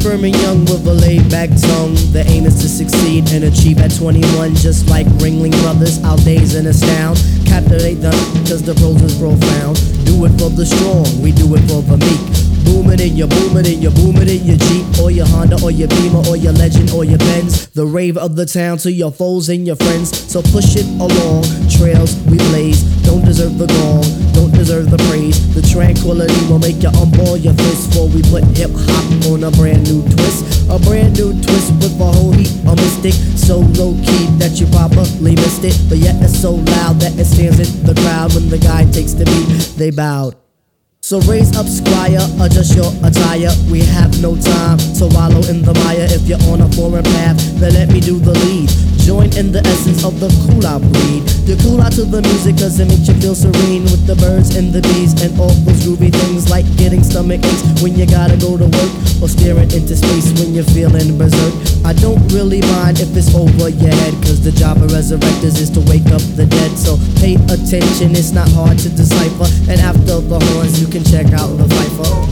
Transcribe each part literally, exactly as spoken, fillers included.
firm and young with a laid-back tongue. The aim is to succeed and achieve at twenty-one. Just like Ringling Brothers, our days in astound. Captivate them, cause the prose is profound. Do it for the strong, we do it for the meek. Boom it in your, boom it in your, boom it in your Jeep, or your Honda, or your Beamer, or your Legend, or your Benz. The rave of the town to your foes and your friends. So push it along, trails we blaze. Don't deserve the gong, don't deserve the praise. The tranquility will make you unball your fist. For we put hip hop on a brand new twist. A brand new twist with a whole heap of mystic. So low key that you probably missed it, but yet it's so loud that it stands in the crowd. When the guy takes the beat, they bowed. So raise up, squire, adjust your attire. We have no time to wallow in the mire. If you're on a foreign path, then let me do the lead. Join in the essence of the cool out breed. You cool out to the music cause it makes you feel serene. With the birds and the bees and all those groovy things. Like getting stomach aches when you gotta go to work, or staring into space when you're feeling berserk. I don't really mind if it's over your head, cause the job of resurrectors is to wake up the dead. So pay attention, it's not hard to decipher. And after the horns you can check out the Viper.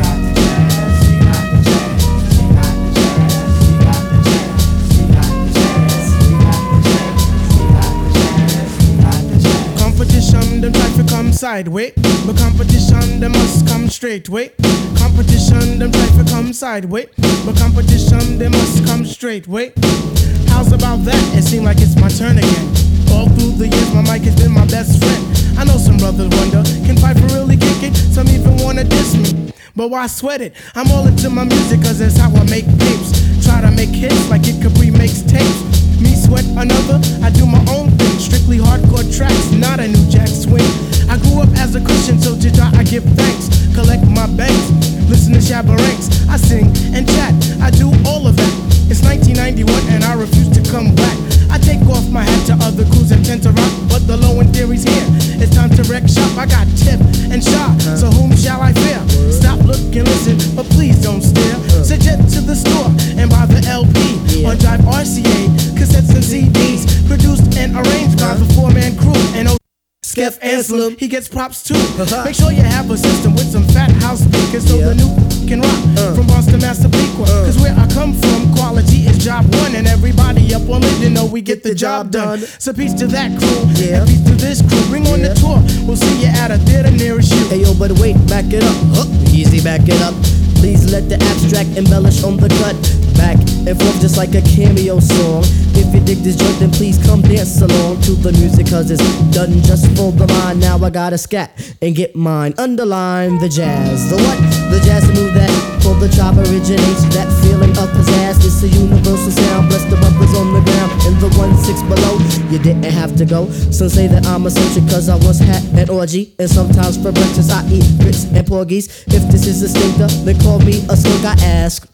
Competition, them try to come sideways, but competition, them must come straight way. Competition, them try to come sideways, but competition, they must come straight way. How's about that? It seems like it's my turn again. All through the years, my mic has been my best friend. I know some brothers wonder, can Piper really kick it? Some even wanna diss me, but why sweat it? I'm all into my music cause that's how I make tapes. Try to make hits like Kid Capri makes tapes. Me sweat another, I do my own thing. Strictly hardcore tracks, not a new jack swing. I grew up as a Christian, so to Jah I give thanks. Collect my banks, listen to Shabba Ranks. I sing and chat, I do all of that. It's nineteen ninety-one and I refuse to come back. I take off my hat to other crews that tend to rock, but the low end theory's here. It's time to wreck shop. I got Tip and Shaw, so whom shall I fear? Stop, look, and listen, but please don't stare. Suggest to the store and buy the L P on Drive R C A, cassettes and C Ds, produced and arranged by the four-man crew. And oh, Skeff Anselm, he gets props too. Make sure you have a system with some fat house speakers so the new can rock from Boston, Massapequa. Cause where I come from, quality is job one, and everybody up on it, you know we get the job done. So peace to that crew, and peace to this crew. Bring on the tour, we'll see you at a theater nearest you. Hey yo, but wait, back it up, huh? Easy, back it up. Please let the abstract embellish on the cut. Back and forth just like a cameo song. If you dig this joint, then please come dance along to the music, cause it's done just for the mind. Now I gotta scat and get mine. Underline the jazz. The what? The jazz move that for the chop originates. That feeling of pizzazz. It's a universal sound. Bless the brothers on the ground and the one six below. You didn't have to go. Some say that I'm eccentric cause I once had an orgy, and sometimes for breakfast I eat grits and porgies. If this is a stinker, then call me a skunk, I ask.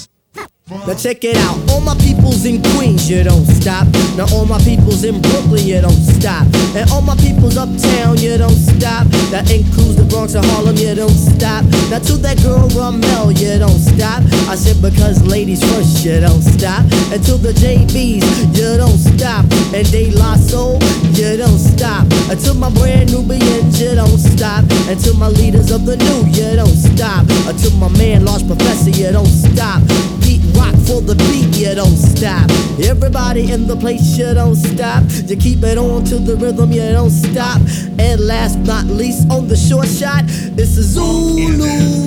Now check it out, all my peoples in Queens, you don't stop. Now all my peoples in Brooklyn, you don't stop. And all my peoples uptown, you don't stop. That includes the Bronx and Harlem, you don't stop. Now to that girl Ramel, you don't stop. I said because ladies first, you don't stop. And to the J Bs, you don't stop. And De La Soul, you don't stop. And to my brand Nubians, you don't stop. And to my leaders of the new, you don't stop. And to my man Large Professor, you don't stop. Beat rock for the beat, you don't stop. Everybody in the place, you don't stop. You keep it on to the rhythm, you don't stop. And last not least, on the short shot, it's a Zulu